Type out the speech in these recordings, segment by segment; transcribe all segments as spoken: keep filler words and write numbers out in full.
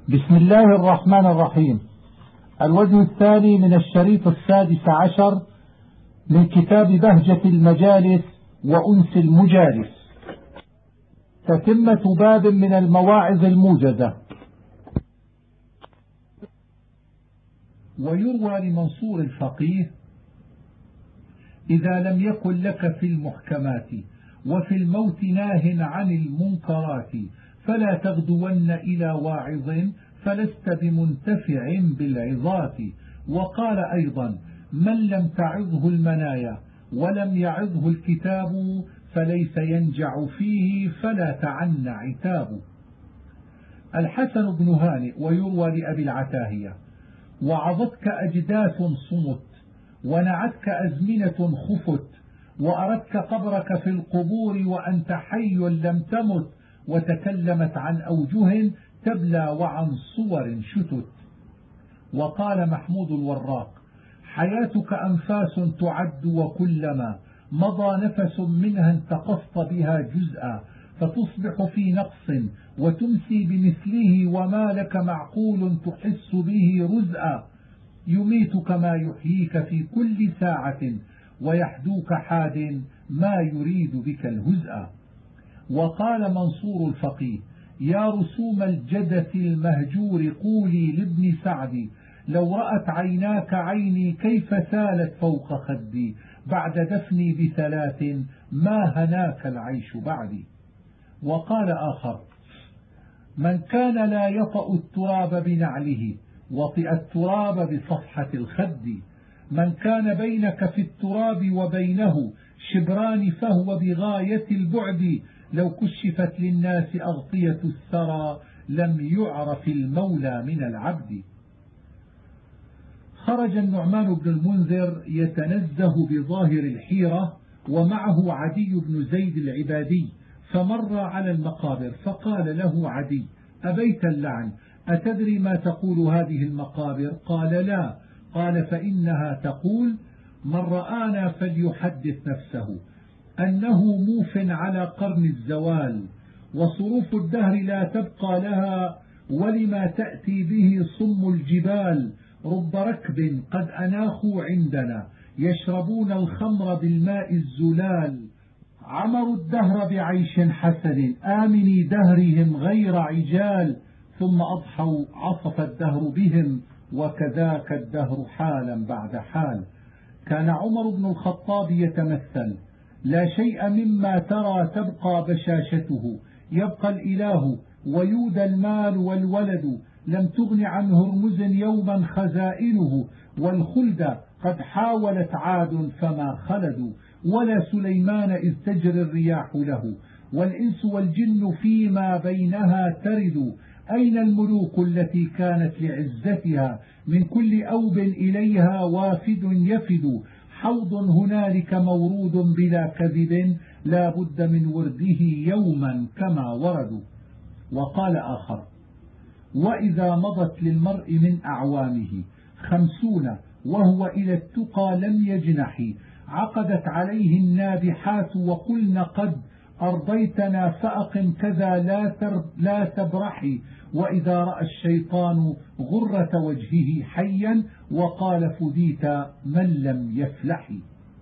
بسم الله الرحمن الرحيم. الوجه الثاني من الشريط السادس عشر من كتاب بهجة المجالس وأنس المجالس، تتمة باب من المواعظ الموجزة. ويروى لمنصور الفقيه: إذا لم يكن لك في المحكمات وفي الموت ناه عن المنكرات فلا تغدون إلى واعظ فلست بمنتفع بالعظات. وقال أيضا: من لم تعظه المنايا ولم يعظه الكتاب فليس ينجع فيه فلا تعن عتاب. الحسن بن هانئ ويروى لأبي العتاهية: وعظتك أجداث صمت ونعتك أزمنة خفت وأردت قبرك في القبور وأنت حي لم تمت وتكلمت عن أوجه تبلى وعن صور شتت. وقال محمود الوراق: حياتك أنفاس تعد وكلما مضى نفس منها انتقصت بها جزءا فتصبح في نقص وتمسي بمثله وما لك معقول تحس به رزءا. يميتك ما يحييك في كل ساعة ويحدوك حاد ما يريد بك الهزء. وقال منصور الفقيه: يا رسوم الجدث المهجور قولي لابن سعد لو رأت عيناك عيني كيف سالت فوق خدي بعد دفني بثلاث ما هناك العيش بعدي. وقال آخر: من كان لا يطأ التراب بنعله وطئ التراب بصفحة الخد. من كان بينك في التراب وبينه شبران فهو بغاية البعد لو كشفت للناس أغطية الثرى لم يعرف المولى من العبد. خرج النعمان بن المنذر يتنزه بظاهر الحيرة ومعه عدي بن زيد العبادي، فمر على المقابر فقال له عدي: أبيت اللعن، أتدري ما تقول هذه المقابر؟ قال: لا. قال: فإنها تقول: من رآنا فليحدث نفسه أنه موف على قرن الزوال وصروف الدهر لا تبقى لها ولما تأتي به صم الجبال. رب ركب قد أناخوا عندنا يشربون الخمر بالماء الزلال عمروا الدهر بعيش حسن آمني دهرهم غير عجال ثم أضحوا عصف الدهر بهم وكذاك الدهر حالا بعد حال. كان عمر بن الخطاب يتمثل: لا شيء مما ترى تبقى بشاشته يبقى الإله ويودى المال والولد لم تغن عن هرمز يوما خزائنه والخلد قد حاولت عاد فما خلدوا ولا سليمان إذ تجري الرياح له والإنس والجن فيما بينها ترد. أين الملوك التي كانت لعزتها من كل أوب إليها وافد يفد. حوض هنالك مورود بلا كذب لا بد من ورده يوما كما وردوا. وقال آخر: وإذا مضت للمرء من أعوامه خمسون وهو إلى التقى لم يجنح عقدت عليه النابحات وقلن قد أرضيتنا فأقم كذا لا, لا تبرحي. وإذا رأى الشيطان غرة وجهه حيا وقال: فديت من لم يفلح.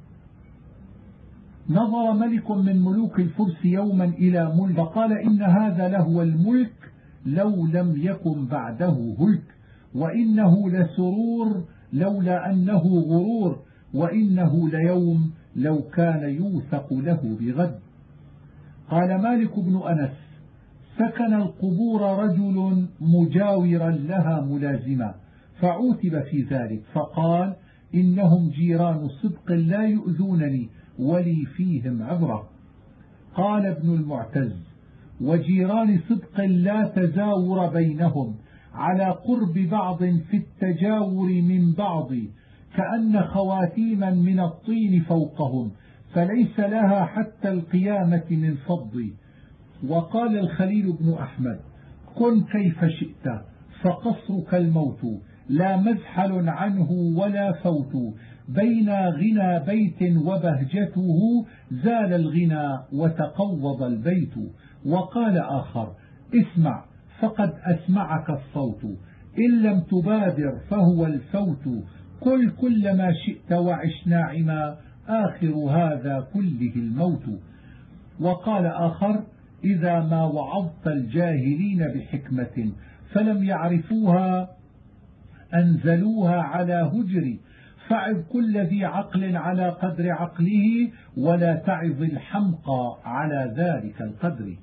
نظر ملك من ملوك الفرس يوما إلى ملك فقال: إن هذا لهو الملك لو لم يكن بعده هلك وإنه لسرور لولا أنه غرور وإنه ليوم لو كان يوثق له بغد. قال مالك بن أنس: سكن القبور رجل مجاورا لها ملازما فعوتب في ذلك فقال: إنهم جيران صدق لا يؤذونني ولي فيهم عبرة. قال ابن المعتز: وجيران صدق لا تزاور بينهم على قرب بعض في التجاور من بعض كأن خواتيما من الطين فوقهم فليس لها حتى القيامة من فض. وقال الخليل بن أحمد: كن كيف شئت فقصرك الموت لا مزحل عنه ولا فوت بين غنى بيت وبهجته زال الغنى وتقوض البيت. وقال آخر: اسمع فقد أسمعك الصوت، إن لم تبادر فهو الفوت، قل كل ما شئت وعش ناعما، آخر هذا كله الموت. وقال آخر: إذا ما وعظت الجاهلين بحكمة فلم يعرفوها أنزلوها على هجر، فعظ كل ذي عقل على قدر عقله، ولا تعظ الحمقى على ذلك القدر.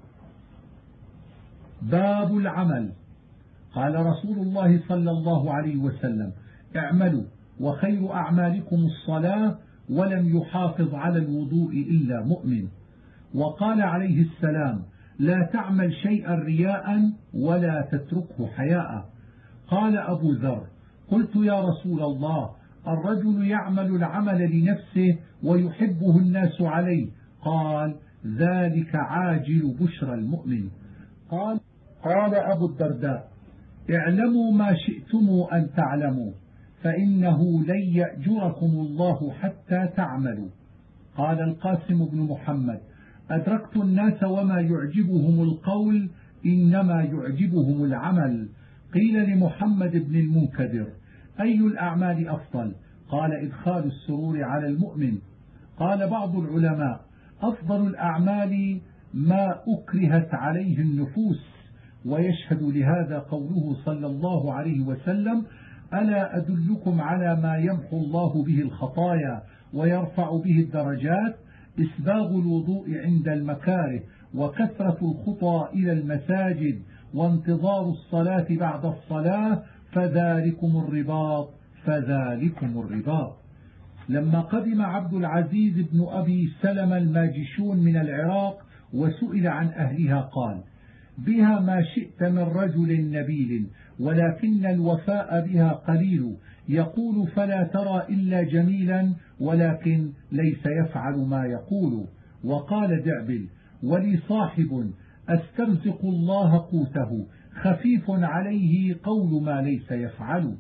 باب العمل. قال رسول الله صلى الله عليه وسلم: اعملوا وخير أعمالكم الصلاة، ولم يحافظ على الوضوء إلا مؤمن. وقال عليه السلام: لا تعمل شيئا رياء ولا تتركه حياء. قال أبو ذر: قلت يا رسول الله، الرجل يعمل العمل لنفسه ويحبه الناس عليه. قال: ذلك عاجل بشرى المؤمن. قال, قال أبو الدرداء: اعلموا ما شئتم أن تعلموا، فإنه لن يأجركم الله حتى تعملوا. قال القاسم بن محمد: أدركت الناس وما يعجبهم القول، إنما يعجبهم العمل. قيل لمحمد بن المنكدر: أي الأعمال أفضل؟ قال: إدخال السرور على المؤمن. قال بعض العلماء: أفضل الأعمال ما أكرهت عليه النفوس. ويشهد لهذا قوله صلى الله عليه وسلم: ألا أدلكم على ما يمحو الله به الخطايا ويرفع به الدرجات؟ إسباغ الوضوء عند المكاره، وكثرة الخطى إلى المساجد، وانتظار الصلاة بعد الصلاة، فذلكم الرباط فذلكم الرباط. لما قدم عبد العزيز بن أبي سلمة الماجشون من العراق وسئل عن أهلها قال: بها ما شئت من رجل نبيل، ولكن الوفاء بها قليل، يقول فلا ترى إلا جميلا، ولكن ليس يفعل ما يقول. وقال دعبل: ولي صاحب أسترزق الله قوته، خفيف عليه قول ما ليس يفعل.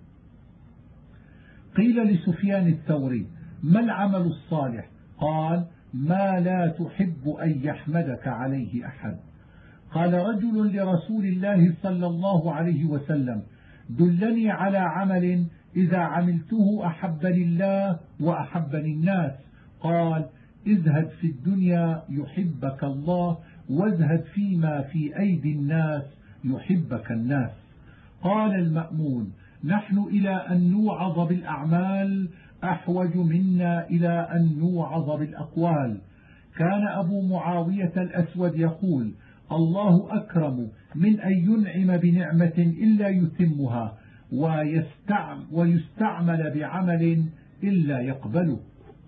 قيل لسفيان الثوري: ما العمل الصالح؟ قال: ما لا تحب أن يحمدك عليه أحد. قال رجل لرسول الله صلى الله عليه وسلم: دلني على عمل إذا عملته أحبني الله وأحبني الناس. قال: ازهد في الدنيا يحبك الله، وازهد فيما في أيدي الناس يحبك الناس. قال المأمون: نحن إلى أن نوعظ بالأعمال أحوج منا إلى أن نوعظ بالأقوال. كان أبو معاوية الأسود يقول: الله أكرم من أن ينعم بنعمة إلا يتمها، ويستعمل بعمل إلا يقبله.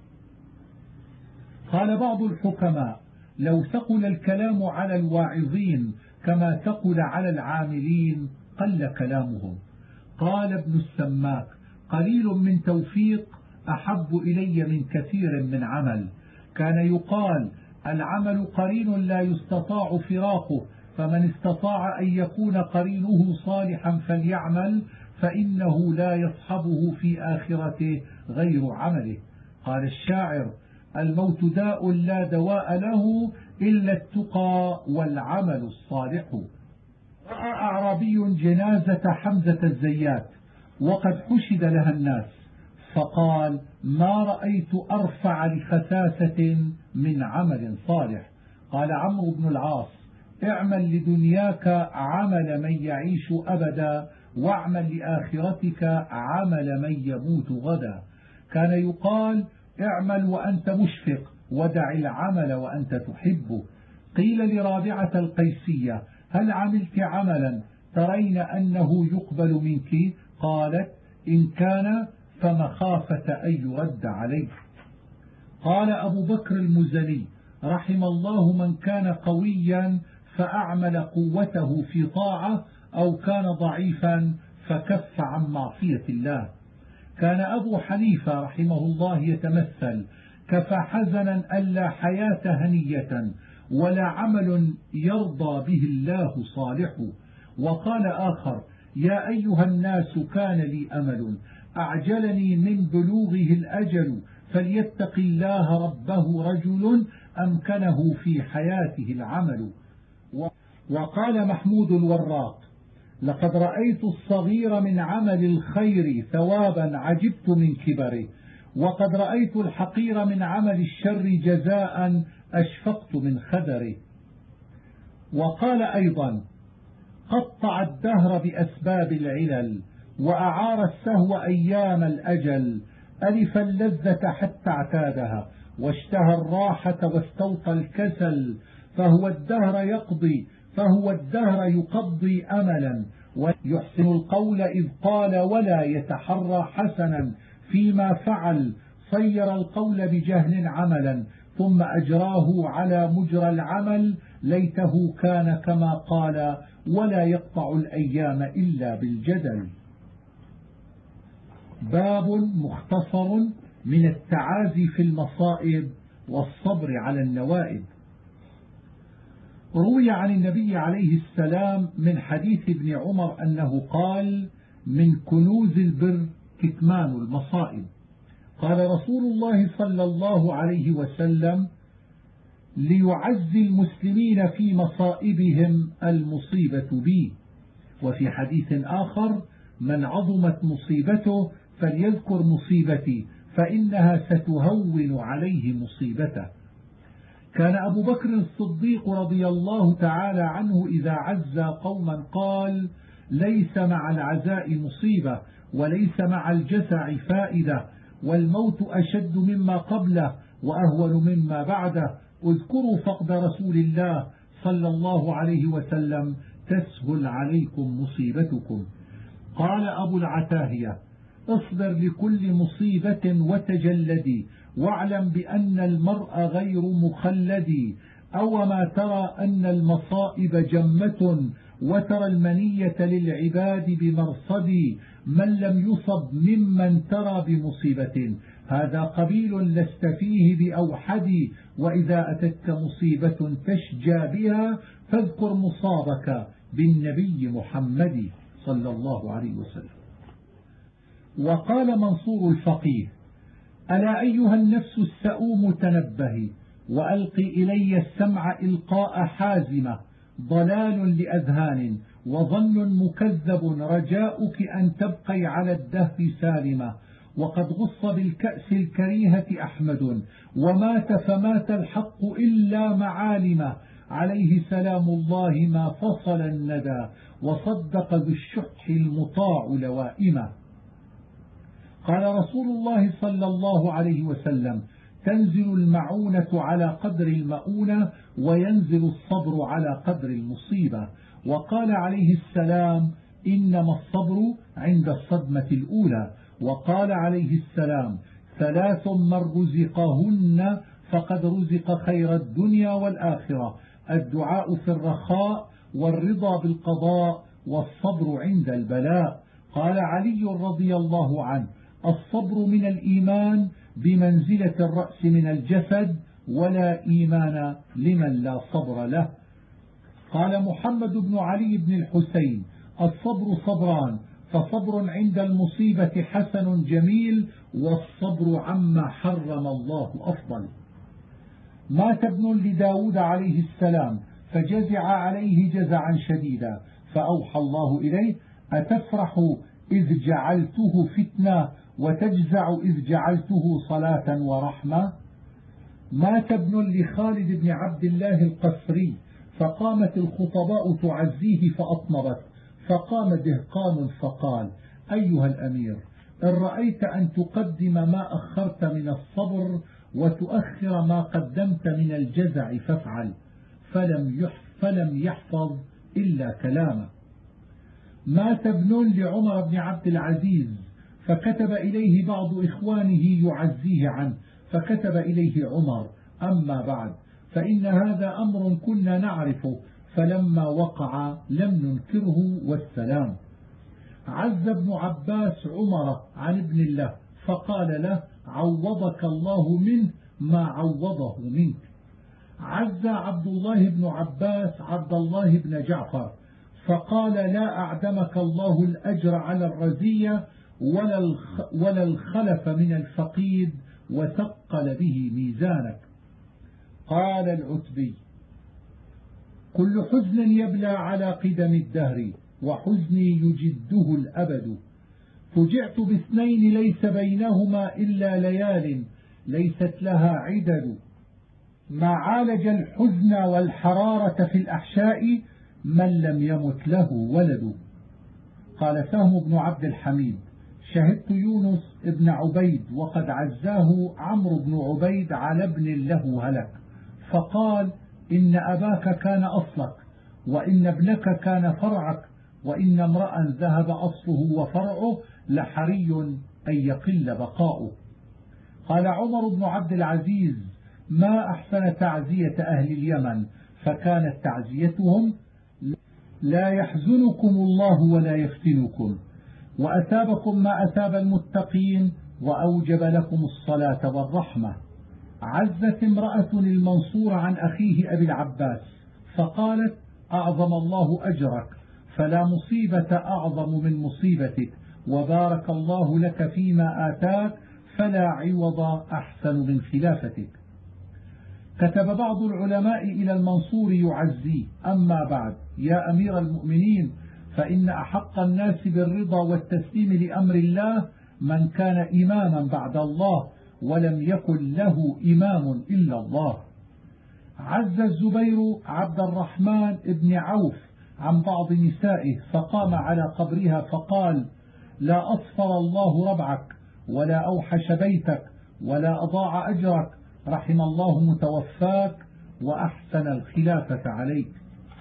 قال بعض الحكماء: لو ثقل الكلام على الواعظين كما ثقل على العاملين قل كلامهم. قال ابن السماك: قليل من توفيق أحب إلي من كثير من عمل. كان يقال: العمل قرين لا يستطاع فراقه، فمن استطاع أن يكون قرينه صالحا فليعمل، فإنه لا يصحبه في آخرته غير عمله. قال الشاعر: الموت داء لا دواء له إلا التقى والعمل الصالح. رأى أعرابي جنازة حمزة الزيات وقد حشد لها الناس، فقال: ما رأيت أرفع لخساسة من عمل صالح. قال عمرو بن العاص: اعمل لدنياك عمل من يعيش أبدا، واعمل لآخرتك عمل من يموت غدا. كان يقال: اعمل وأنت مشفق، ودع العمل وأنت تحبه. قيل لرابعة القيسية: هل عملت عملا ترين أنه يقبل منك؟ قالت: إن كان فمخافة أن يرد عليك. قال أبو بكر المزني: رحم الله من كان قويا فأعمل قوته في طاعة، أو كان ضعيفا فكف عن معصية الله. كان أبو حنيفة رحمه الله يتمثل: كفى حزنا ألا حياة هنية، ولا عمل يرضى به الله صالح. وقال آخر: يا أيها الناس كان لي أمل أعجلني من بلوغه الأجل، فليتق الله ربه رجل أمكنه في حياته العمل. وقال محمود الوراق: لقد رأيت الصغير من عمل الخير ثوابا عجبت من كبره، وقد رأيت الحقير من عمل الشر جزاء أشفقت من خدره. وقال أيضا: قطع الدهر بأسباب العلل، وأعار السهو أيام الأجل، ألف اللذة حتى اعتادها، واشتهى الراحة واستوطى الكسل، فهو الدهر يقضي فهو الدهر يقضي أملا، ويحسن القول إذ قال ولا يتحرى حسنا فيما فعل، صير القول بجهل عملا ثم أجراه على مجرى العمل، ليته كان كما قال ولا يقطع الأيام إلا بالجدل. باب مختصر من التعازي في المصائب والصبر على النوائب. روي عن النبي عليه السلام من حديث ابن عمر أنه قال: من كنوز البر كتمان المصائب. قال رسول الله صلى الله عليه وسلم: ليعزي المسلمين في مصائبهم المصيبة بي. وفي حديث آخر: من عظمت مصيبته فليذكر مصيبتي فإنها ستهون عليه مصيبته. كان أبو بكر الصديق رضي الله تعالى عنه إذا عزى قوما قال: ليس مع العزاء مصيبة، وليس مع الجسع فائدة، والموت أشد مما قبله وأهون مما بعده، اذكروا فقد رسول الله صلى الله عليه وسلم تسهل عليكم مصيبتكم. قال أبو العتاهية: اصبر لكل مصيبة وتجلدي، واعلم بأن المرء غير مخلد، أو ما ترى أن المصائب جمة، وترى المنية للعباد بمرصد، من لم يصب ممن ترى بمصيبة، هذا قبيل لست فيه بأوحد، وإذا أتتك مصيبة تشجى بها فاذكر مصابك بالنبي محمد صلى الله عليه وسلم. وقال منصور الفقيه: ألا أيها النفس السؤوم تنبهي، وألقي إلي السمع إلقاء حازمة، ضلال لأذهان وظن مكذب، رجاؤك أن تبقي على الدهر سالمة، وقد غص بالكأس الكريهة أحمد، ومات فمات الحق إلا معالمه، عليه سلام الله ما فصل الندى، وصدق ذو الشح المطاع لوائمه. قال رسول الله صلى الله عليه وسلم: تنزل المعونة على قدر المؤونة، وينزل الصبر على قدر المصيبة. وقال عليه السلام: إنما الصبر عند الصدمة الأولى. وقال عليه السلام: ثلاث من رزقهن فقد رزق خير الدنيا والآخرة: الدعاء في الرخاء، والرضا بالقضاء، والصبر عند البلاء. قال علي رضي الله عنه: الصبر من الإيمان بمنزلة الرأس من الجسد، ولا إيمان لمن لا صبر له. قال محمد بن علي بن الحسين: الصبر صبران، فصبر عند المصيبة حسن جميل، والصبر عما حرم الله أفضل. مات ابن لداود عليه السلام فجزع عليه جزعا شديدا، فأوحى الله إليه: أتفرح إذ جعلته فتنة، وتجزع إذ جعلته صلاة ورحمة. مات ابن لخالد بن عبد الله القسري فقامت الخطباء تعزيه فأطنبت، فقام دهقان فقال: أيها الأمير، إن رأيت أن تقدم ما أخرت من الصبر وتؤخر ما قدمت من الجزع فافعل، فلم فلم يحفظ إلا كلامه. مات ابن لعمر بن عبد العزيز فكتب إليه بعض إخوانه يعزيه عنه، فكتب إليه عمر: أما بعد، فإن هذا أمر كنا نعرفه، فلما وقع لم ننكره، والسلام. عز ابن عباس عمر عن ابن الله فقال له: عوضك الله منه ما عوضه منك. عز عبد الله بن عباس عبد الله بن جعفر فقال: لا أعدمك الله الأجر على الرزية ولا الخلف من الفقيد، وثقل به ميزانك. قال العتبي: كل حزن يبلى على قدم الدهر، وحزني يجده الأبد. فجعت باثنين ليس بينهما إلا ليال، ليست لها عدد. ما عالج الحزن والحرارة في الأحشاء من لم يمت له ولد. قال سهم بن عبد الحميد: شهدت يونس ابن عبيد وقد عزاه عمرو بن عبيد على ابن له هلك، فقال: إن أباك كان أصلك، وإن ابنك كان فرعك، وإن امرأ ذهب أصله وفرعه لحري أن يقل بقاؤه. قال عمر بن عبد العزيز: ما أحسن تعزية أهل اليمن، فكانت تعزيتهم: لا يحزنكم الله ولا يفتنكم، وأثابكم ما أثاب المتقين، وأوجب لكم الصلاة والرحمة. عزت امرأة المنصور عن أخيه أبي العباس فقالت: أعظم الله أجرك، فلا مصيبة أعظم من مصيبتك، وبارك الله لك فيما آتاك، فلا عوض أحسن من خلافتك. كتب بعض العلماء إلى المنصور يعزيه: أما بعد، يا أمير المؤمنين، فإن أحق الناس بالرضا والتسليم لأمر الله من كان إماما بعد الله، ولم يكن له إمام إلا الله. عز الزبير عبد الرحمن بن عوف عن بعض نسائه، فقام على قبرها فقال: لا أصفر الله ربعك، ولا أوحش بيتك، ولا أضاع أجرك، رحم الله متوفاك وأحسن الخلافة عليك.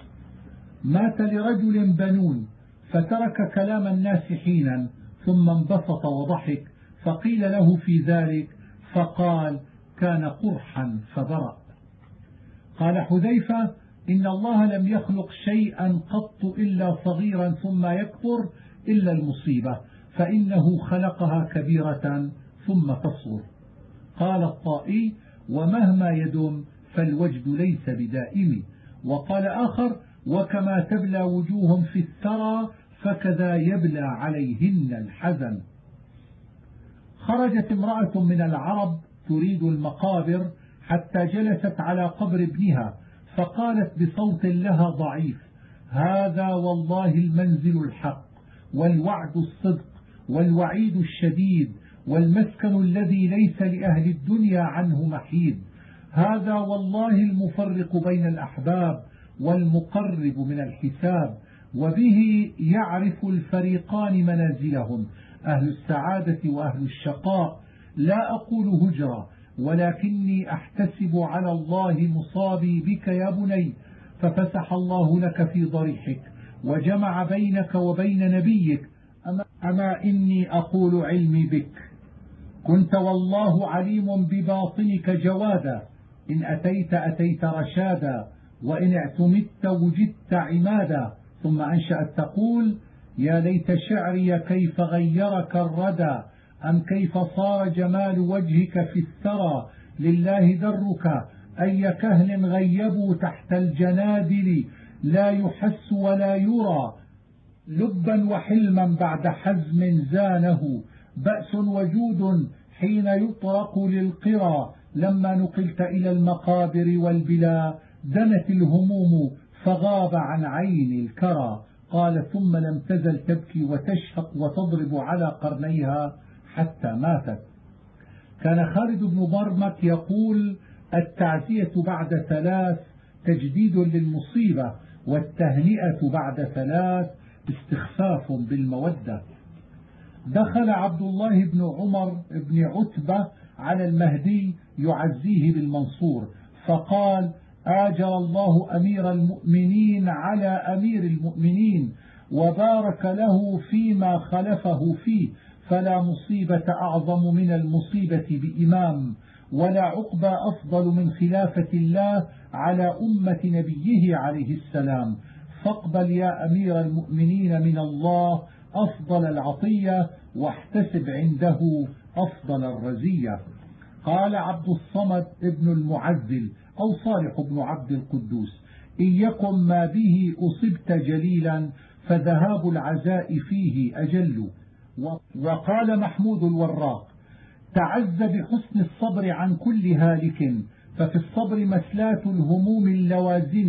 مات لرجل بنون فترك كلام الناس حينا، ثم انبسط وضحك، فقيل له في ذلك فقال: كان قرحا فبرأ. قال حذيفة: إن الله لم يخلق شيئا قط إلا صغيرا ثم يكبر إلا المصيبة، فإنه خلقها كبيرة ثم تصغر. قال الطائي: ومهما يدم فالوجد ليس بدائم. وقال آخر: وكما تبلى وجوه في الثرى فكذا يبلى عليهن الحزن. خرجت امرأة من العرب تريد المقابر حتى جلست على قبر ابنها، فقالت بصوت لها ضعيف: هذا والله المنزل الحق، والوعد الصدق، والوعيد الشديد، والمسكن الذي ليس لأهل الدنيا عنه محيد. هذا والله المفرق بين الأحباب، والمقرب من الحساب، وبه يعرف الفريقان منازلهم، أهل السعادة وأهل الشقاء. لا أقول هجرة، ولكني أحتسب على الله مصابي بك يا بني، ففسح الله لك في ضريحك، وجمع بينك وبين نبيك. أما, أما إني أقول علمي بك، كنت والله عليم بباطنك جوادا، إن أتيت أتيت رشادا، وإن اعتمدت وجدت عمادا. ثم أنشأت تقول: يا ليت شعري كيف غيرك الردى، أم كيف صار جمال وجهك في الثرى، لله درك أي كهن غيبوا تحت الجنادل، لا يحس ولا يرى، لبا وحلما بعد حزم زانه، بأس وجود حين يطرق للقرى، لما نقلت إلى المقابر والبلا، دنت الهموم فغاب عن عين الكرى. قال: ثم لم تزل تبكي وتشهق وتضرب على قرنيها حتى ماتت. كان خالد بن برمك يقول: التعزية بعد ثلاث تجديد للمصيبة، والتهنئة بعد ثلاث استخفاف بالمودة. دخل عبد الله بن عمر بن عتبة على المهدي يعزيه بالمنصور، فقال: آجر الله أمير المؤمنين على أمير المؤمنين، وبارك له فيما خلفه فيه، فلا مصيبة أعظم من المصيبة بإمام، ولا عقبى أفضل من خلافة الله على أمة نبيه عليه السلام، فاقبل يا أمير المؤمنين من الله أفضل العطية، واحتسب عنده أفضل الرزية. قال عبد الصمد ابن المعزل أو صالح بن عبد القدوس: إن يكن ما به أصبت جليلا، فذهاب العزاء فيه أجل. وقال محمود الوراق: تعز بحسن الصبر عن كل هالك، ففي الصبر مسلات الهموم اللوازم،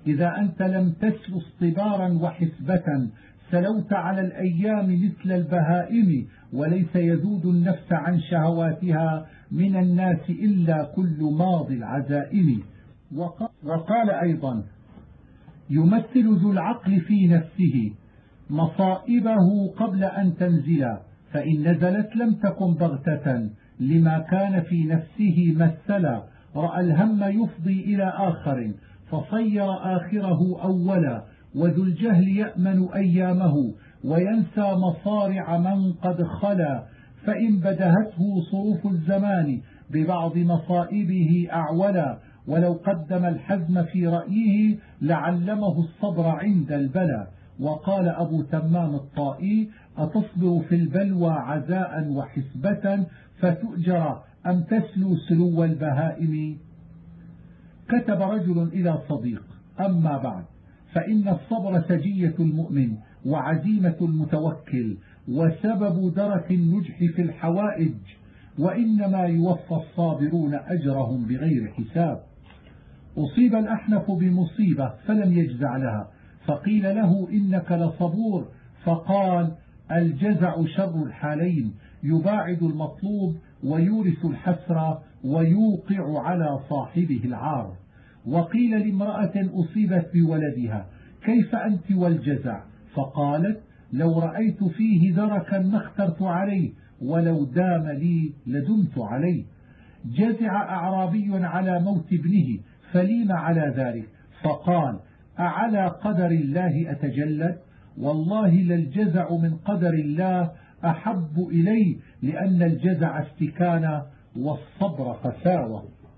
إذا أنت لم تسل اصطبارا وحسبة سلوت على الأيام مثل البهائم، وليس يذود النفس عن شهواتها من الناس إلا كل ماضي العزائم. وقال أيضا: يمثل ذو العقل في نفسه مصائبه قبل أن تنزل، فإن نزلت لم تكن بغتة لما كان في نفسه مثلا، رأى الهم يفضي إلى آخر فصير آخره أولا، وذو الجهل يأمن أيامه وينسى مصارع من قد خلا، فإن بدهته صروف الزمان ببعض مصائبه أعولا، ولو قدم الحزم في رأيه لعلمه الصبر عند البلى. وقال أبو تمام الطائي: أتصبر في البلوى عزاء وحسبة فتؤجر أم تسلو سلو البهائم. كتب رجل إلى صديق: أما بعد، فإن الصبر سجية المؤمن وعزيمة المتوكل وسبب درك النجح في الحوائج، وإنما يوفى الصابرون أجرهم بغير حساب. أصيب الأحنف بمصيبة فلم يجزع لها، فقيل له: إنك لصبور، فقال: الجزع شر الحالين، يباعد المطلوب ويورث الحسرة ويوقع على صاحبه العار. وقيل لامرأة أصيبت بولدها: كيف أنت والجزع؟ فقالت: لو رأيت فيه دركا ما اخترت عليه، ولو دام لي لدمت عليه. جزع أعرابي على موت ابنه، فليم على ذلك؟ فقال: أعلى قدر الله أتجلد؟ والله للجزع من قدر الله أحب إلي، لأن الجزع استكانة والصبر قساوة.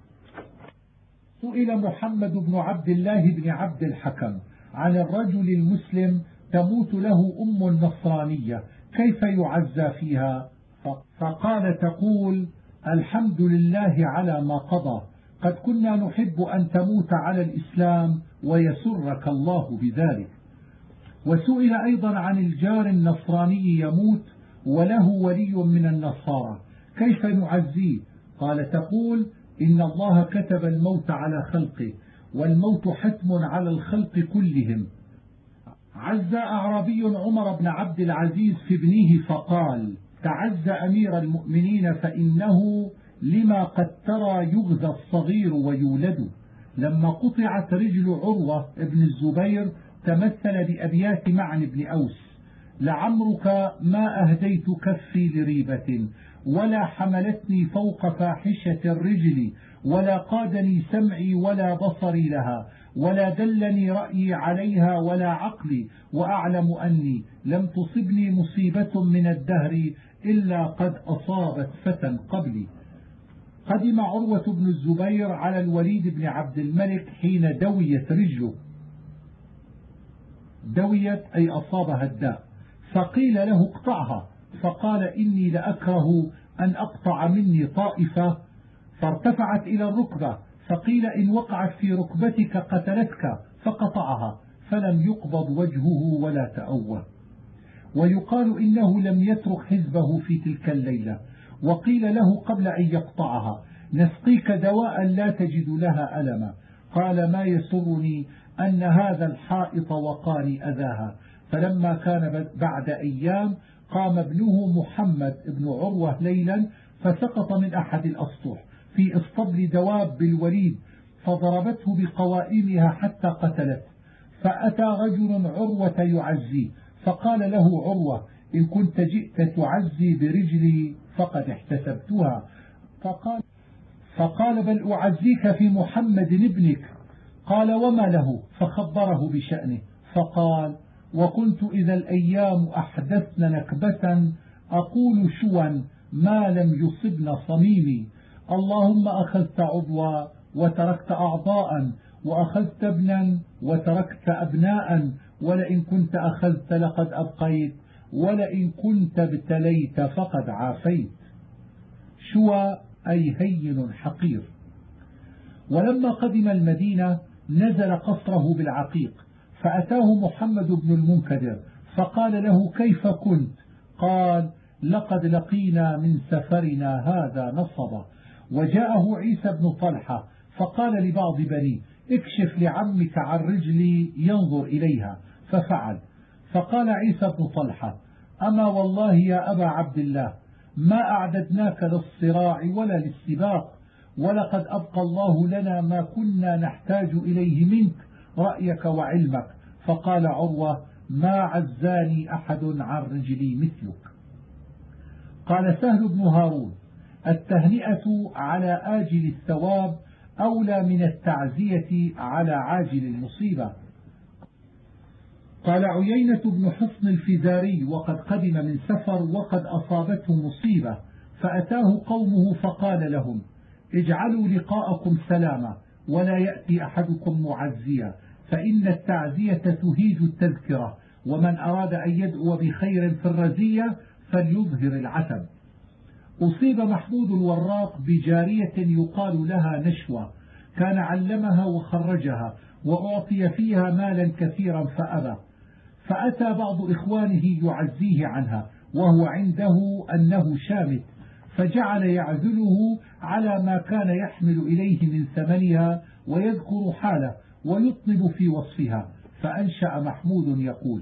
سئل محمد بن عبد الله بن عبد الحكم عن الرجل المسلم تموت له أم نصرانية كيف يعزى فيها؟ فقال: تقول: الحمد لله على ما قضى، قد كنا نحب أن تموت على الإسلام ويسرك الله بذلك. وسئل أيضا عن الجار النصراني يموت وله ولي من النصارى كيف نعزيه؟ قال: تقول: إن الله كتب الموت على خلقه، والموت حتم على الخلق كلهم. عزى أعرابي عمر بن عبد العزيز في ابنه فقال: تعز أمير المؤمنين، فإنه لما قد ترى يغذى الصغير ويولد. لما قطعت رجل عروة بن الزبير تمثل بأبيات معن بن أوس: لعمرك ما أهديت كفي لريبة، ولا حملتني فوق فاحشة الرجل، ولا قادني سمعي ولا بصري لها، ولا دلني رأيي عليها ولا عقلي، وأعلم أني لم تصبني مصيبة من الدهر إلا قد أصابت فتى قبلي. قدم عروة بن الزبير على الوليد بن عبد الملك حين دويت رجله، دويت أي أصابها الداء، فقيل له: اقطعها، فقال: إني لأكره أن أقطع مني طائفة، فارتفعت إلى الركبة، فقيل: إن وقعت في ركبتك قتلتك، فقطعها، فلم يقبض وجهه ولا تأوه. ويقال إنه لم يترك حزبه في تلك الليلة. وقيل له قبل أن يقطعها: نسقيك دواء لا تجد لها ألما. قال: ما يسرني أن هذا الحائط وقاني أذاها. فلما كان بعد أيام قام ابنه محمد بن عروة ليلا فسقط من أحد الأسطح في اسطبل دواب بالوليد، فضربته بقوائمها حتى قتلت. فأتى رجل عروة يعزي، فقال له عروة: إن كنت جئت تعزي برجلي فقد احتسبتها. فقال, فقال: بل أعزيك في محمد ابنك. قال: وما له؟ فخبره بشأنه، فقال: وكنت إذا الأيام أحدثن نكبة أقول شوا ما لم يصبن صميمي. اللهم أخذت عضوا وتركت أعضاء، وأخذت ابنا وتركت أبناء، ولئن كنت أخذت لقد أبقيت، ولئن كنت ابتليت فقد عافيت. شوى أي هين حقير. ولما قدم المدينة نزل قصره بالعقيق، فأتاه محمد بن المنكدر فقال له: كيف كنت؟ قال: لقد لقينا من سفرنا هذا نصبا. وجاءه عيسى بن طلحة فقال لبعض بنيه: اكشف لعمك عن رجلي ينظر إليها، ففعل. فقال عيسى بن طلحة: أما والله يا أبا عبد الله ما أعددناك للصراع ولا للسباق، ولقد أبقى الله لنا ما كنا نحتاج إليه منك، رأيك وعلمك. فقال عروة: ما عزاني أحد عن رجلي مثلك. قال سهل بن هارون: التهنئة على آجل الثواب أولى من التعزية على عاجل المصيبة. قال عيينة بن حصن الفزاري وقد قدم من سفر وقد أصابته مصيبة، فأتاه قومه فقال لهم: اجعلوا لقاءكم سلاما، ولا يأتي أحدكم معزيا، فإن التعزية تهيج التذكرة، ومن أراد أن يدعو بخير في الرزية فليظهر العتب. أصيب محمود الوراق بجارية يقال لها نشوى، كان علمها وخرجها وأعطي فيها مالا كثيرا فأبى، فأتى بعض إخوانه يعزيه عنها وهو عنده أنه شامت، فجعل يعزله على ما كان يحمل إليه من ثمنها ويذكر حاله ويطنب في وصفها. فأنشأ محمود يقول: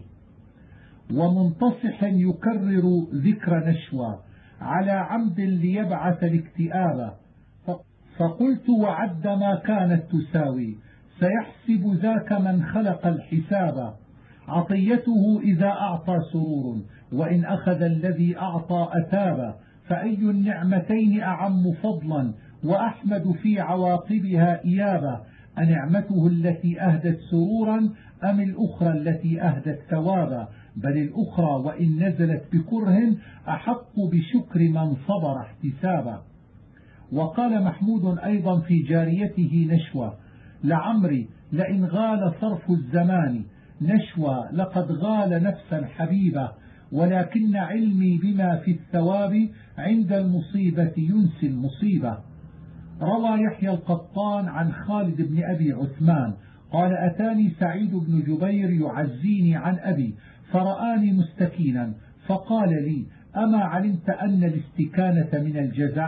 ومنتصح يكرر ذكر نشوى على عمد ليبعث الاكتئاب، فقلت وعد ما كانت تساوي، سيحسب ذاك من خلق الحساب. عطيته إذا أعطى سرور، وإن أخذ الذي أعطى أتابا، فأي النعمتين أعم فضلا وأحمد في عواقبها إيابا، أنعمته التي أهدت سرورا أم الأخرى التي أهدت ثوابا، بل الأخرى وإن نزلت بكره أحق بشكر من صبر احتسابا. وقال محمود أيضا في جاريته نشوى: لعمري لئن غال صرف الزمان نشوى، لقد غال نفسا حبيبة، ولكن علمي بما في الثواب عند المصيبة ينسي المصيبة. روى يحيى القطان عن خالد بن أبي عثمان قال: أتاني سعيد بن جبير يعزيني عن أبي، فرآني مستكينا فقال لي: أما علمت أن الاستكانة من الجزع؟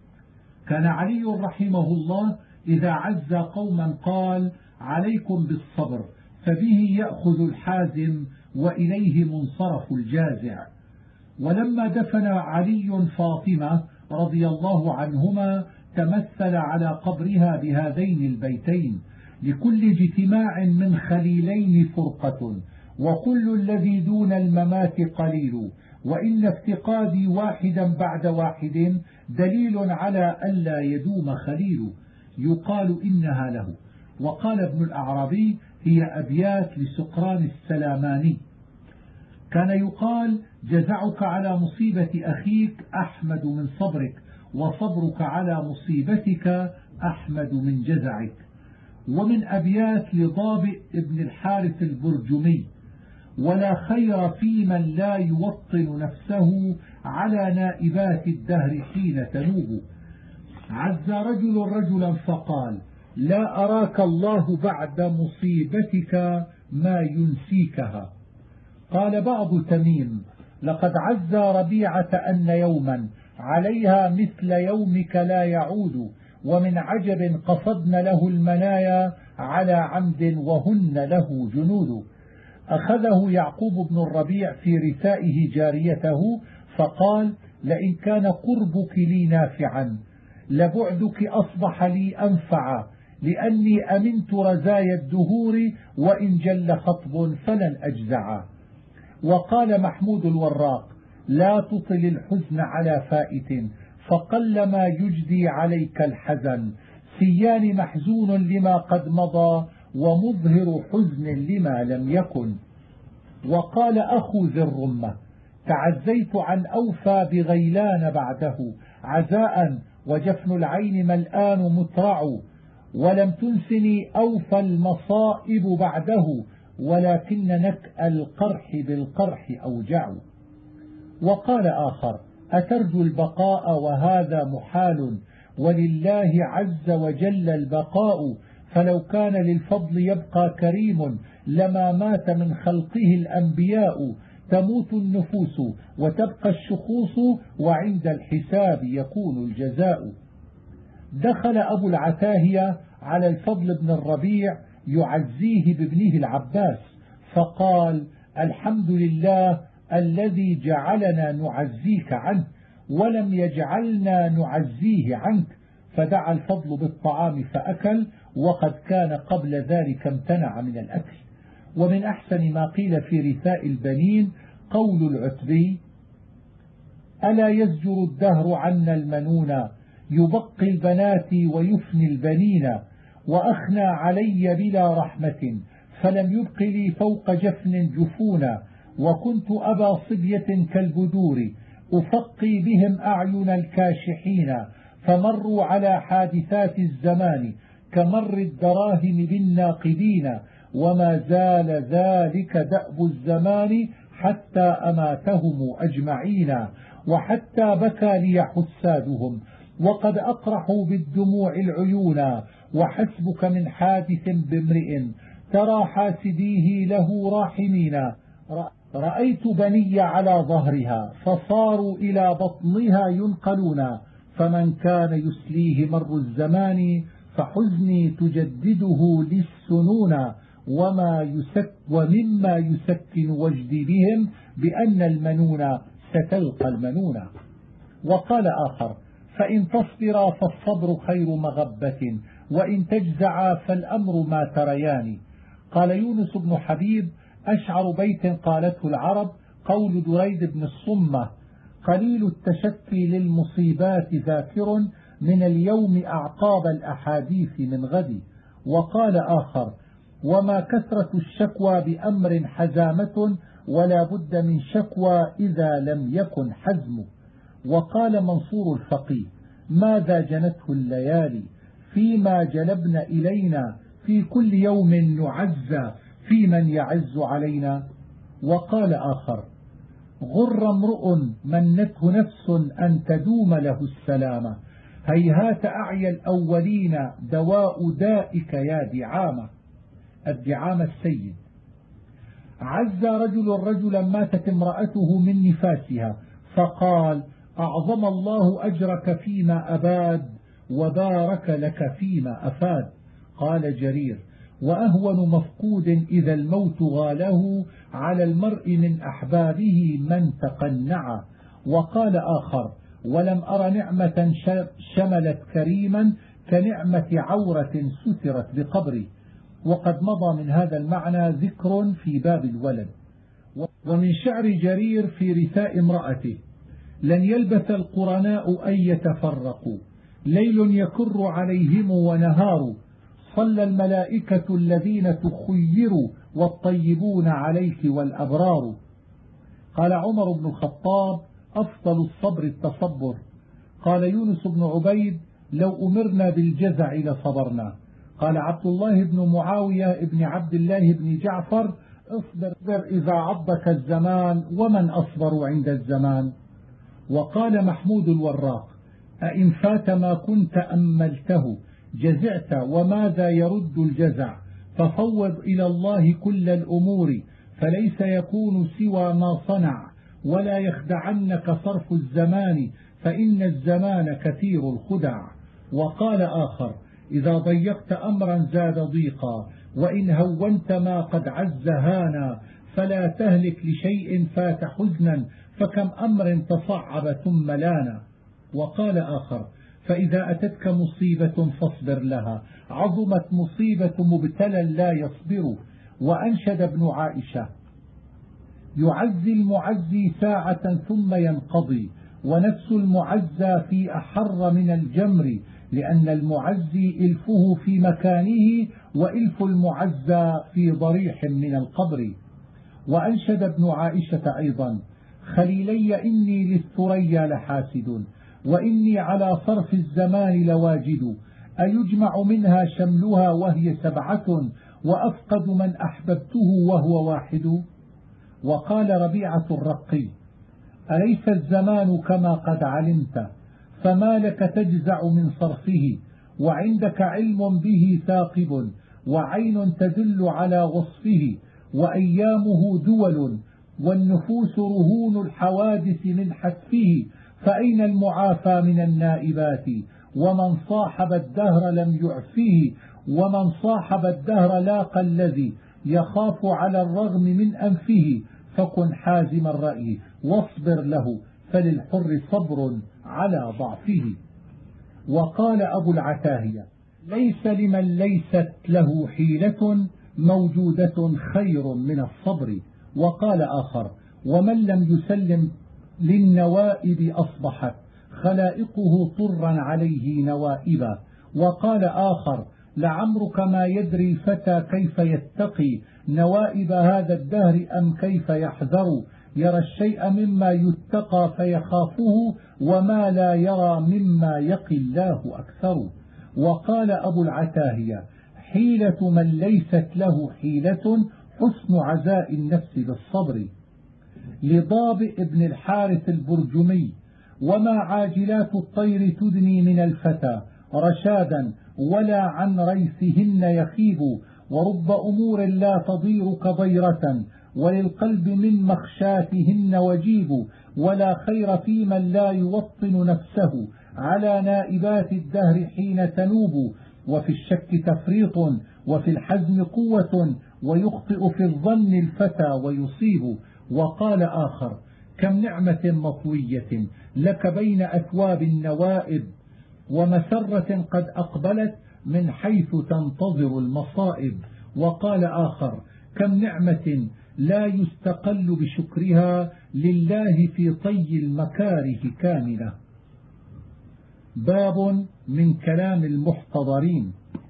كان علي رحمه الله إذا عز قوما قال: عليكم بالصبر، فبه يأخذ الحازم وإليه منصرف الجازع. ولما دفن علي فاطمة رضي الله عنهما تمثل على قبرها بهذين البيتين: لكل اجتماع من خليلين فرقة، وكل الذي دون الممات قليل، وإن افتقادي واحدا بعد واحد دليل على ألا يدوم خليل، يقال إنها له. وقال ابن الأعرابي: هي أبيات لسقران السلاماني. كان يقال: جزعك على مصيبة أخيك أحمد من صبرك، وصبرك على مصيبتك أحمد من جزعك. ومن أبيات لضابئ ابن الحارث البرجمي: ولا خير في من لا يوطن نفسه على نائبات الدهر حين تنوب. عز رجل رجلا فقال: لا أراك الله بعد مصيبتك ما ينسيكها. قال بعض تميم: لقد عز ربيعة أن يوما عليها مثل يومك لا يعود، ومن عجب قصدن له المنايا على عمد وهن له جنود. أخذه يعقوب بن الربيع في رثائه جاريته فقال: لئن كان قربك لي نافعا لبعدك أصبح لي أنفعا، لأني أمنت رزايا الدهور، وإن جل خطب فلن أجزعا. وقال محمود الوراق: لا تطل الحزن على فائت، فقلما يجدي عليك الحزن، سيان محزون لما قد مضى، ومظهر حزن لما لم يكن. وقال أخو ذي الرمة: تعزيت عن أوفى بغيلان بعده عزاء، وجفن العين ملآن مترع، ولم تنسني أوفى المصائب بعده، ولكن نكأ القرح بالقرح أوجع. وقال آخر: أترجو البقاء وهذا محال، ولله عز وجل البقاء، فلو كان للفضل يبقى كريم لما مات من خلقه الأنبياء. تموت النفوس وتبقى الشخوص، وعند الحساب يكون الجزاء. دخل أبو العتاهية على الفضل بن الربيع يعزيه بابنه العباس، فقال: الحمد لله الذي جعلنا نعزيك عنه ولم يجعلنا نعزيه عنك. فدعا الفضل بالطعام فأكل، وقد كان قبل ذلك امتنع من الأكل. ومن أحسن ما قيل في رثاء البنين قول العتبي: ألا يزجر الدهر عنا المنونا، يبقي البنات ويفني البنين، وأخنى علي بلا رحمة، فلم يبق لي فوق جفن جفونا، وكنت أبا صبية كالبدور، أفقي بهم أعين الكاشحين، فمروا على حادثات الزمان كمر الدراهم بالناقدين، وما زال ذلك دأب الزمان حتى أماتهم أجمعين، وحتى بكى لي حسادهم وقد أقرحوا بالدموع العيونا، وحسبك من حادث بامرئ ترى حاسديه له راحمين. رأيت بني على ظهرها فصاروا إلى بطنها ينقلون، فمن كان يسليه مر الزمان فحزني تجدده للسنون، وما يسك ومما يسكن وجدي بهم بأن المنون ستلقى المنون. وقال آخر: فإن تصبرا فالصبر خير مغبة، وإن تجزعا فالأمر ما تريان. قال يونس بن حبيب: أشعر بيت قالته العرب قول دريد بن الصمة: قليل التشكي للمصيبات ذاكر، من اليوم أعقاب الأحاديث من غد. وقال آخر: وما كثرة الشكوى بأمر حزامة، ولا بد من شكوى إذا لم يكن حزم. وقال منصور الفقيه: ماذا جنته الليالي فيما جلبن إلينا، في كل يوم نعزى في من يعز علينا. وقال آخر: غر امرؤ منته نفس أن تدوم له السلامة، هيهات أعيا الأولين دواء دائك يا دعامة. الدعامة السيد. عز رجل رجلا ماتت امرأته من نفاسها، فقال: أعظم الله أجرك فيما أباد، وبارك لك فيما أفاد. قال جرير: وأهون مفقود إذا الموت غاله، على المرء من أحبابه من تقنع. وقال آخر: ولم أر نعمة شملت كريما كنعمة عورة سترت بقبري. وقد مضى من هذا المعنى ذكر في باب الولد. ومن شعر جرير في رثاء امرأته: لن يلبث القرناء أن يتفرقوا، ليل يكر عليهم ونهار، صلى الملائكة الذين تخيروا، والطيبون عليك والأبرار. قال عمر بن الخطاب: أفضل الصبر التصبر. قال يونس بن عبيد: لو أمرنا بالجزع لصبرنا. قال عبد الله بن معاوية بن عبد الله بن جعفر: اصبر إذا عضك الزمان، ومن أصبر عند الزمان. وقال محمود الوراق: أئن فات ما كنت أملته جزعت، وماذا يرد الجزع، ففوض إلى الله كل الأمور، فليس يكون سوى ما صنع، ولا يخدعنك صرف الزمان، فإن الزمان كثير الخدع. وقال آخر: إذا ضيقت أمرا زاد ضيقا، وإن هونت ما قد عز هانا، فلا تهلك لشيء فات حزنا، فكم أمر تصعب ثم لانا. وقال آخر: فإذا أتتك مصيبة فاصبر لها، عظمت مصيبة مبتلى لا يصبر. وأنشد ابن عائشة: يعزي المعزي ساعة ثم ينقضي، ونفس المعزى في أحر من الجمر، لأن المعزي إلفه في مكانه، وإلف المعزى في ضريح من القبر. وأنشد ابن عائشة أيضا: خليلي إني للثريا لحاسد، وإني على صرف الزمان لواجد، أيجمع منها شملها وهي سبعة، وأفقد من أحببته وهو واحد. وقال ربيعة الرقي: أليس الزمان كما قد علمت، فما لك تجزع من صرفه، وعندك علم به ثاقب، وعين تدل على وصفه، وأيامه دول، والنفوس رهون الحوادث من حتفه، فأين المعافى من النائبات، ومن صاحب الدهر لم يعفيه، ومن صاحب الدهر لاقى الذي يخاف على الرغم من أنفه، فكن حازم الرأي واصبر له، فللحر صبر على ضعفه. وقال أبو العتاهية: ليس لمن ليست له حيلة موجودة خير من الصبر. وقال آخر: ومن لم يسلم للنوائب أصبحت خلائقه طرا عليه نوائبا. وقال آخر: لعمرك ما يدري الفتى كيف يتقي نوائب هذا الدهر أم كيف يحذر، يرى الشيء مما يتقى فيخافه، وما لا يرى مما يقي الله أكثر. وقال أبو العتاهية: حيلة من ليست له حيلة حسن عزاء النفس بالصبر. لضابئ ابن الحارث البرجمي: وما عاجلات الطير تدني من الفتى رشادا، ولا عن ريثهن يخيب، ورب أمور لا تضيرك ضيرة، وللقلب من مخشاتهن وجيب، ولا خير في من لا يوطن نفسه على نائبات الدهر حين تنوب، وفي الشك تفريط وفي الحزم قوة، ويخطئ في الظن الفتى ويصيب. وقال آخر: كم نعمة مطوية لك بين أثواب النوائب، ومسرة قد أقبلت من حيث تنتظر المصائب. وقال آخر: كم نعمة لا يستقل بشكرها لله في طي المكاره كاملة. باب من كلام المحتضرين.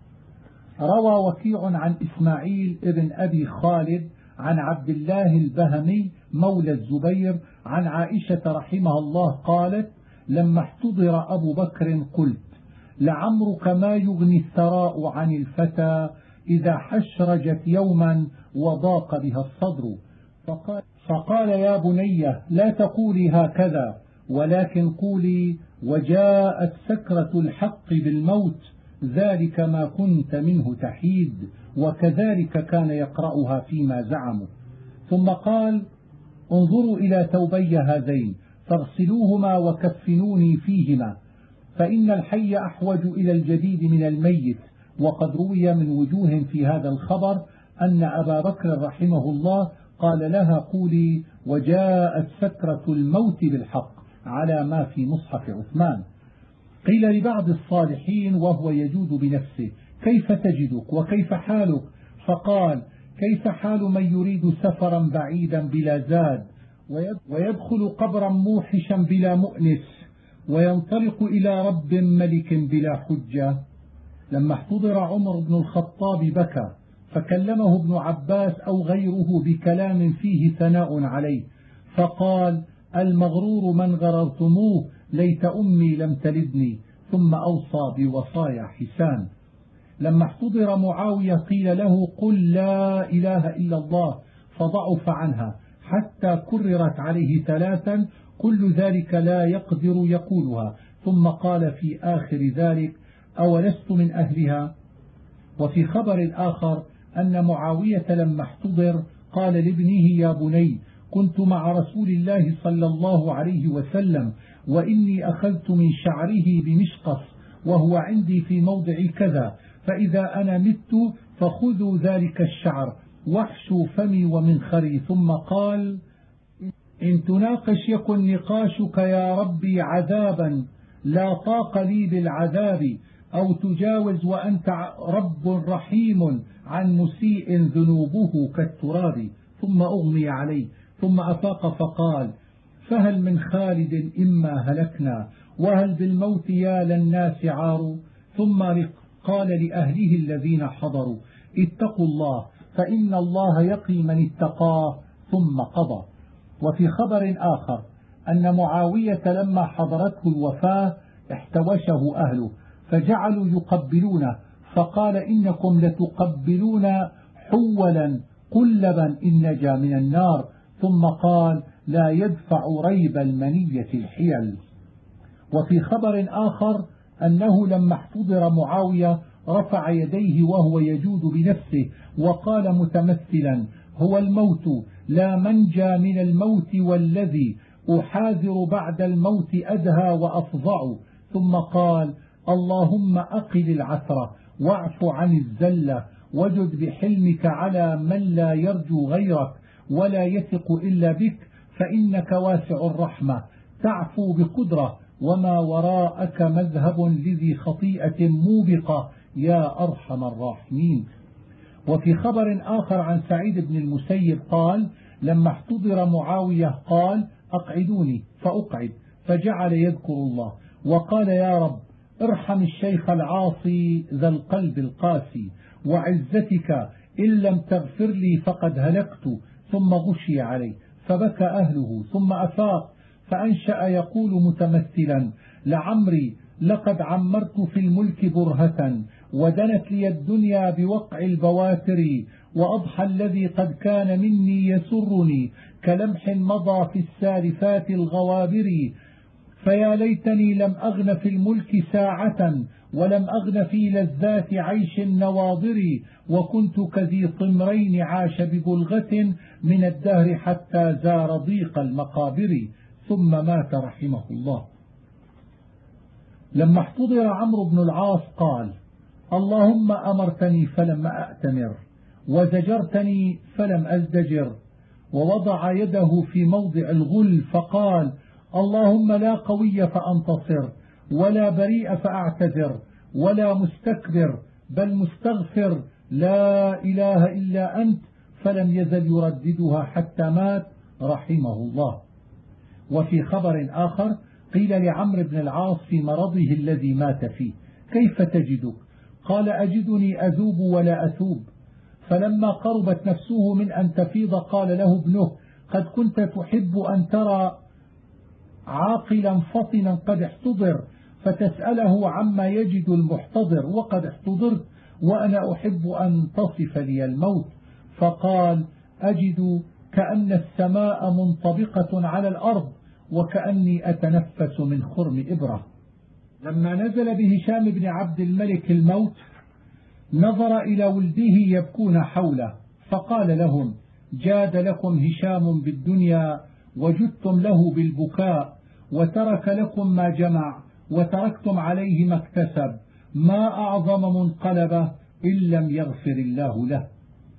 روى وكيع عن إسماعيل ابن أبي خالد عن عبد الله البهمي مولى الزبير عن عائشة رحمها الله قالت: لما احتضر أبو بكر قلت: لعمرك ما يغني الثراء عن الفتى إذا حشرجت يوما وضاق بها الصدر. فقال, فقال يا بني لا تقولي هكذا، ولكن قولي: وجاءت سكرة الحق بالموت، ذلك ما كنت منه تحيد. وكذلك كان يقرأها فيما زعموا. ثم قال: انظروا إلى ثوبي هذين فاغسلوهما وكفنوني فيهما، فإن الحي أحوج إلى الجديد من الميت. وقد روي من وجوه في هذا الخبر أن أبا بكر رحمه الله قال لها: قولي: وجاءت سكرة الموت بالحق، على ما في مصحف عثمان. قيل لبعض الصالحين وهو يجود بنفسه: كيف تجدك وكيف حالك؟ فقال: كيف حال من يريد سفرا بعيدا بلا زاد، ويدخل قبرا موحشا بلا مؤنس، وينطلق إلى رب ملك بلا حجة. لما احتضر عمر بن الخطاب بكى، فكلمه ابن عباس أو غيره بكلام فيه ثناء عليه، فقال: المغرور من غررتموه، ليت أمي لم تلدني. ثم أوصى بوصايا حسان. لما احتضر معاوية قيل له: قل لا إله إلا الله، فضعف عنها حتى كررت عليه ثلاثا، كل ذلك لا يقدر يقولها. ثم قال في آخر ذلك: أولست من أهلها؟ وفي خبر آخر أن معاوية لما احتضر قال لابنه: يا بني، كنت مع رسول الله صلى الله عليه وسلم، وإني أخذت من شعره بمشقص وهو عندي في موضع كذا، فإذا أنا مت فخذوا ذلك الشعر واحشوا فمي ومنخري. ثم قال: إن تناقش يكن نقاشك يا ربي عذابا، لا طاق لي بالعذاب، أو تجاوز وأنت رب رحيم عن مسيء ذنوبه كالتراب. ثم أغمي عليه، ثم أفاق فقال: فهل من خالد إما هلكنا، وهل بالموت يا للناس عار؟ ثم قال لأهله الذين حضروا: اتقوا الله، فإن الله يقي من اتقاه. ثم قضى. وفي خبر آخر أن معاوية لما حضرته الوفاة احتوشه أهله فجعلوا يقبلونه، فقال: إنكم لتقبلون حولا قلبا إن نجا من النار. ثم قال: لا يدفع ريب المنية الحيل. وفي خبر آخر أنه لما احتضر معاوية رفع يديه وهو يجود بنفسه وقال متمثلا: هو الموت، لا منجى من الموت، والذي أحاذر بعد الموت أدهى وأفظع. ثم قال: اللهم أقل العثرة واعف عن الزلة، وجد بحلمك على من لا يرجو غيرك ولا يثق إلا بك، فإنك واسع الرحمة تعفو بقدرة، وما وراءك مذهب لذي خطيئة موبقة يا أرحم الراحمين. وفي خبر آخر عن سعيد بن المسيب قال: لما احتضر معاوية قال: أقعدوني، فأقعد، فجعل يذكر الله وقال: يا رب ارحم الشيخ العاصي ذا القلب القاسي، وعزتك إن لم تغفر لي فقد هلكت. ثم غشي عليه فبكى أهله، ثم أفاق فأنشأ يقول متمثلا: لعمري لقد عمرت في الملك برهة، ودنت لي الدنيا بوقع البواتر، وأضحى الذي قد كان مني يسرني كلمح مضى في السالفات الغوابر، فيا ليتني لم أغن في الملك ساعة، ولم أغن في لذات عيش النواظر، وكنت كذي طمرين عاش ببلغة من الدهر حتى زار ضيق المقابر. ثم مات رحمه الله. لما احتضر عمرو بن العاص قال: اللهم أمرتني فلم أأتمر، وزجرتني فلم أزدجر، ووضع يده في موضع الغل فقال: اللهم لا قوي فأنتصر، ولا بريء فأعتذر، ولا مستكبر بل مستغفر، لا إله إلا أنت، فلم يزل يرددها حتى مات رحمه الله. وفي خبر آخر قيل لعمرو بن العاص في مرضه الذي مات فيه: كيف تجدك؟ قال: أجدني أذوب ولا أثوب. فلما قربت نفسه من أن تفيض قال له ابنه: قد كنت تحب أن ترى عاقلا فطنا قد احتضر، فتسأله عما يجد المحتضر، وقد احتضرت وأنا أحب أن تصف لي الموت. فقال: أجد كأن السماء منطبقة على الأرض، وكأني أتنفس من خرم إبرة. لما نزل بهشام بن عبد الملك الموت نظر إلى ولده يبكون حوله، فقال لهم: جاد لكم هشام بالدنيا وجدتم له بالبكاء، وترك لكم ما جمع وتركتم عليه ما اكتسب، ما أعظم منقلبه إن لم يغفر الله له.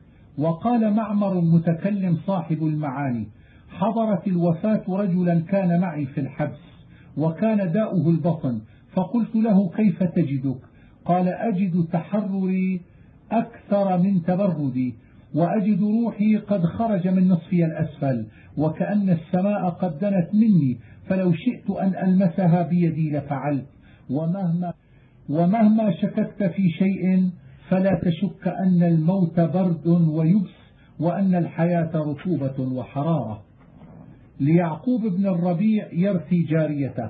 وقال معمر المتكلم صاحب المعاني: حضرت الوفاة رجلا كان معي في الحبس، وكان داؤه البطن، فقلت له: كيف تجدك؟ قال: أجد تحرري أكثر من تبردي، وأجد روحي قد خرج من نصفي الأسفل، وكأن السماء قد دنت مني، فلو شئت أن ألمسها بيدي لفعلت. ومهما, ومهما شككت في شيء فلا تشك أن الموت برد ويبس، وأن الحياة رطوبة وحرارة. ليعقوب بن الربيع يرثي جاريته،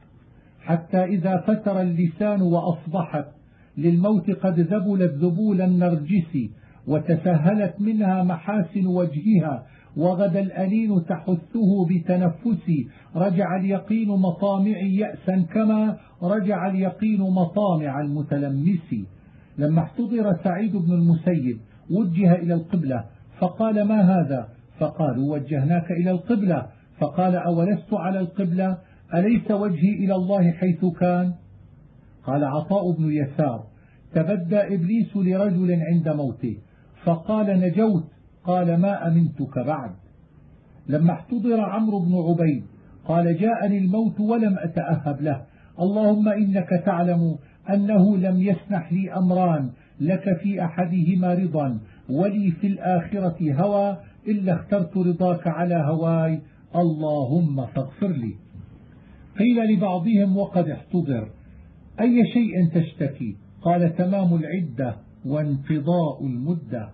حتى إذا فتر اللسان وأصبحت للموت قد ذبلت ذبول النرجس، وتسهلت منها محاسن وجهها، وغدا الأنين تحثه بتنفسي، رجع اليقين مطامعي يأسا كما رجع اليقين مطامع المتلمس. لما احتضر سعيد بن المسيب وجه إلى القبلة فقال: ما هذا؟ فقالوا: وجهناك إلى القبلة. فقال: أولست على القبلة؟ أليس وجهي إلى الله حيث كان؟ قال عطاء بن يسار: تبدى إبليس لرجل عند موته فقال: نجوت. قال: ما أمنتك بعد. لما احتضر عمرو بن عبيد قال: جاءني الموت ولم أتأهب له، اللهم إنك تعلم أنه لم يسنح لي أمران، لك في أحدهما رضا ولي في الآخرة هوى، إلا اخترت رضاك على هواي، اللهم فاغفر لي. قيل لبعضهم وقد احتضر: أي شيء تشتكي؟ قال: تمام العدة وانقضاء المدة.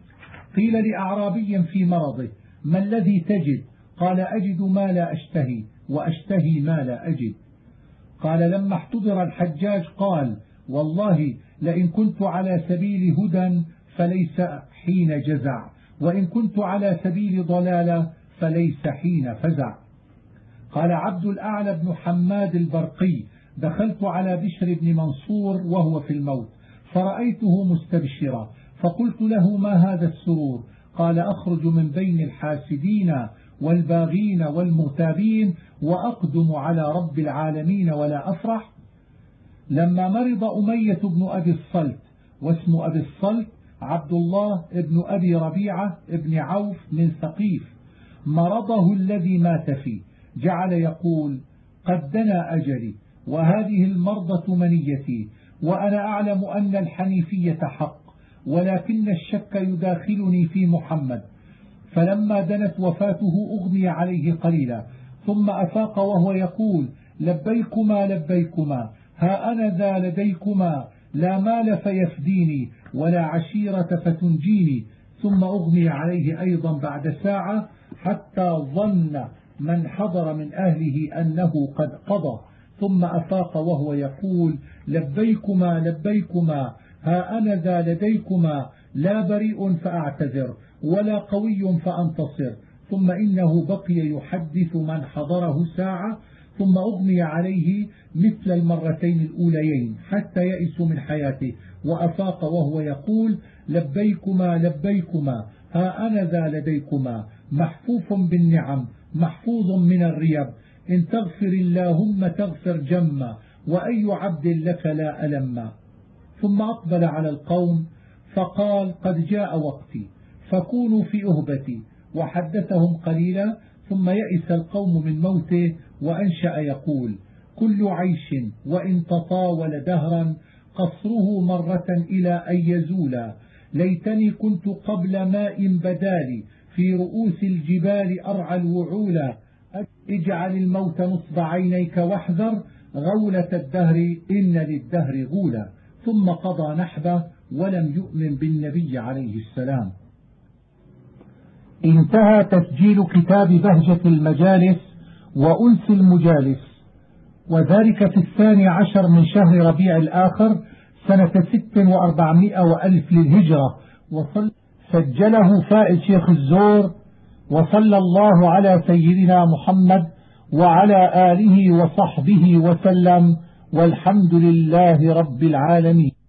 قيل لأعرابي في مرضه: ما الذي تجد؟ قال: أجد ما لا أشتهي، وأشتهي ما لا أجد. قال: لما احتضر الحجاج قال: والله لئن كنت على سبيل هدى فليس حين جزع، وإن كنت على سبيل ضلالة فليس حين فزع. قال عبد الأعلى بن حماد البرقي: دخلت على بشر بن منصور وهو في الموت، فرأيته مستبشرا، فقلت له: ما هذا السرور؟ قال: أخرج من بين الحاسدين والباغين والمغتابين، وأقدم على رب العالمين ولا أفرح. لما مرض أمية بن أبي الصلت واسم أبي الصلت عبد الله ابن أبي ربيعة ابن عوف من ثقيف، مرضه الذي مات فيه جعل يقول: قد دنا أجلي وهذه المرضة منيتي، وأنا أعلم أن الحنيفية حق، ولكن الشك يداخلني في محمد. فلما دنت وفاته أغمي عليه قليلا، ثم أفاق وهو يقول: لبيكما لبيكما، ها أنا ذا لديكما، لا مال فيفديني ولا عشيرة فتنجيني. ثم أغمي عليه أيضا بعد ساعة، حتى ظن من حضر من أهله أنه قد قضى، ثم أفاق وهو يقول: لبيكما لبيكما، ها أنا ذا لديكما، لا بريء فأعتذر ولا قوي فأنتصر. ثم إنه بقي يحدث من حضره ساعة، ثم أغمي عليه مثل المرتين الأوليين حتى يئس من حياته، وأفاق وهو يقول: لبيكما لبيكما، ها أنا ذا لديكما، محفوف بالنعم محفوظ من الريب، إن تغفر اللهم تغفر جما، وأي عبد لك لا ألم. ثم أقبل على القوم فقال: قد جاء وقتي فكونوا في أهبتي، وحدثهم قليلا، ثم يئس القوم من موته، وأنشأ يقول: كل عيش وإن تطاول دهرا قصره مرة إلى أن يزولا، ليتني كنت قبل ماء بدالي في رؤوس الجبال أرعى الوعولا، اجعل الموت نصب عينيك واحذر غولة الدهر إن للدهر غولا. ثم قضى نحبه ولم يؤمن بالنبي عليه السلام. انتهى تسجيل كتاب بهجة المجالس وأنس المجالس، وذلك في الثاني عشر من شهر ربيع الآخر سنة ست وأربعمائة وألف للهجرة، سجله فائز شيخ الزور. وصلى الله على سيدنا محمد وعلى آله وصحبه وسلم، والحمد لله رب العالمين.